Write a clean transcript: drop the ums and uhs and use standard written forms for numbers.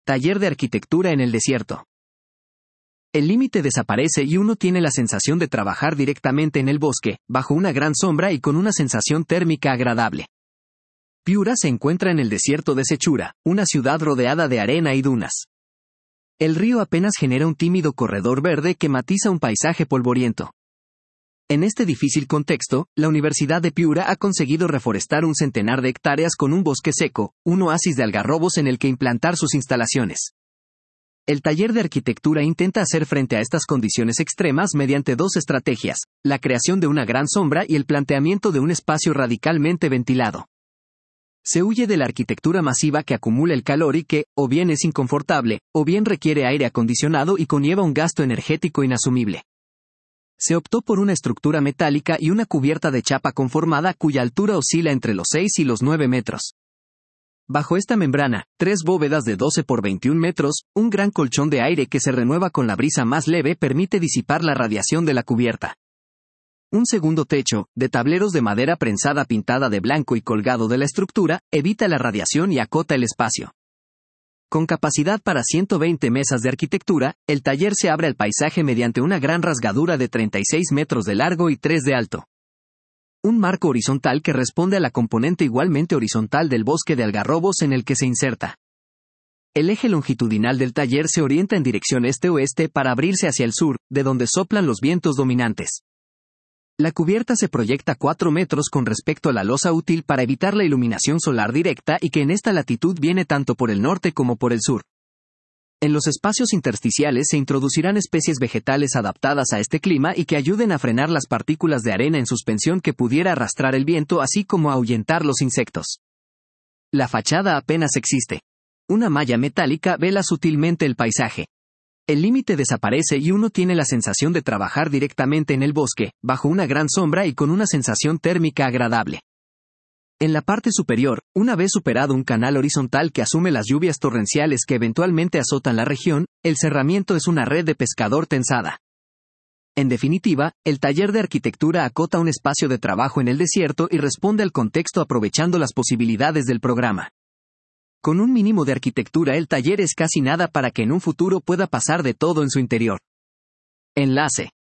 Taller de arquitectura en el desierto. El límite desaparece y uno tiene la sensación de trabajar directamente en el bosque, bajo una gran sombra y con una sensación térmica agradable. Piura se encuentra en el desierto de Sechura, una ciudad rodeada de arena y dunas. El río apenas genera un tímido corredor verde que matiza un paisaje polvoriento. En este difícil contexto, la Universidad de Piura ha conseguido reforestar un centenar de hectáreas con un bosque seco, un oasis de algarrobos en el que implantar sus instalaciones. El taller de arquitectura intenta hacer frente a estas condiciones extremas mediante dos estrategias: la creación de una gran sombra y el planteamiento de un espacio radicalmente ventilado. Se huye de la arquitectura masiva que acumula el calor y que, o bien es inconfortable, o bien requiere aire acondicionado y conlleva un gasto energético inasumible. Se optó por una estructura metálica y una cubierta de chapa conformada cuya altura oscila entre los 6 y los 9 metros. Bajo esta membrana, 3 bóvedas de 12 por 21 metros, un gran colchón de aire que se renueva con la brisa más leve permite disipar la radiación de la cubierta. Un segundo techo, de tableros de madera prensada pintada de blanco y colgado de la estructura, evita la radiación y acota el espacio. Con capacidad para 120 mesas de arquitectura, el taller se abre al paisaje mediante una gran rasgadura de 36 metros de largo y 3 de alto. Un marco horizontal que responde a la componente igualmente horizontal del bosque de algarrobos en el que se inserta. El eje longitudinal del taller se orienta en dirección este-oeste para abrirse hacia el sur, de donde soplan los vientos dominantes. La cubierta se proyecta 4 metros con respecto a la losa útil para evitar la iluminación solar directa y que en esta latitud viene tanto por el norte como por el sur. En los espacios intersticiales se introducirán especies vegetales adaptadas a este clima y que ayuden a frenar las partículas de arena en suspensión que pudiera arrastrar el viento, así como a ahuyentar los insectos. La fachada apenas existe. Una malla metálica vela sutilmente el paisaje. El límite desaparece y uno tiene la sensación de trabajar directamente en el bosque, bajo una gran sombra y con una sensación térmica agradable. En la parte superior, una vez superado un canal horizontal que asume las lluvias torrenciales que eventualmente azotan la región, el cerramiento es una red de pescador tensada. En definitiva, el taller de arquitectura acota un espacio de trabajo en el desierto y responde al contexto aprovechando las posibilidades del programa. Con un mínimo de arquitectura, el taller es casi nada para que en un futuro pueda pasar de todo en su interior. Enlace.